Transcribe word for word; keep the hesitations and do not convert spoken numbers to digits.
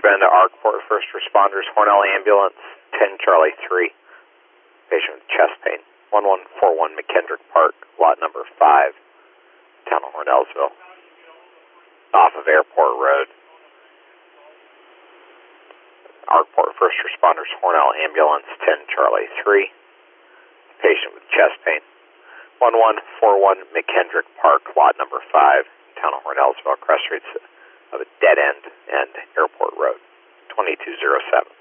Bend to Arkport First Responders, Hornell Ambulance, ten Charlie three. Patient with chest pain, one one four one McKendrick Park, lot number five, town of Hornellsville, off of Airport Road. Arkport First Responders, Hornell Ambulance, ten Charlie three. Patient with chest pain, one one four one McKendrick Park, lot number five, town of Hornellsville, cross streets of a dead end and Airport Road, twenty-two oh seven.